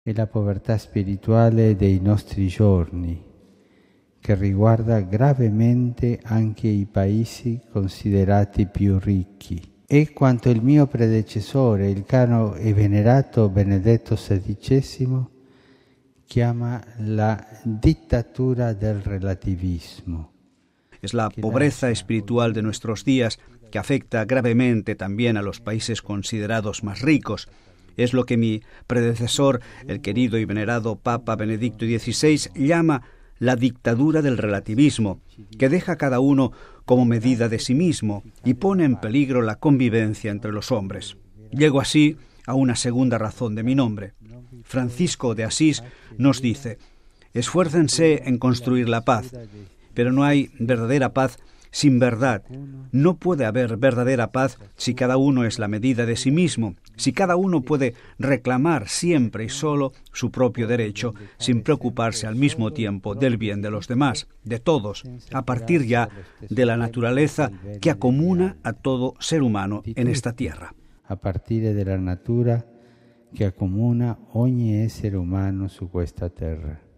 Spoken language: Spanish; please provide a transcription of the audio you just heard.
e la povertà spirituale dei nostri giorni, che riguarda gravemente anche i paesi considerati più ricchi. È quanto il mio predecessore, il caro e venerato Benedetto XVI, chiama la dittatura del relativismo. Es la pobreza espiritual de nuestros días que afecta gravemente también a los países considerados más ricos. Es lo que mi predecesor, el querido y venerado Papa Benedicto XVI, llama la dictadura del relativismo, que deja a cada uno como medida de sí mismo y pone en peligro la convivencia entre los hombres. Llego así a una segunda razón de mi nombre. Francisco de Asís nos dice: esfuércense en construir la paz, pero no hay verdadera paz sin verdad. No puede haber verdadera paz si cada uno es la medida de sí mismo, si cada uno puede reclamar siempre y solo su propio derecho, sin preocuparse al mismo tiempo del bien de los demás, de todos, a partir ya de la naturaleza que acomuna a todo ser humano en esta tierra. A partire della natura che accomuna ogni essere umano su questa terra.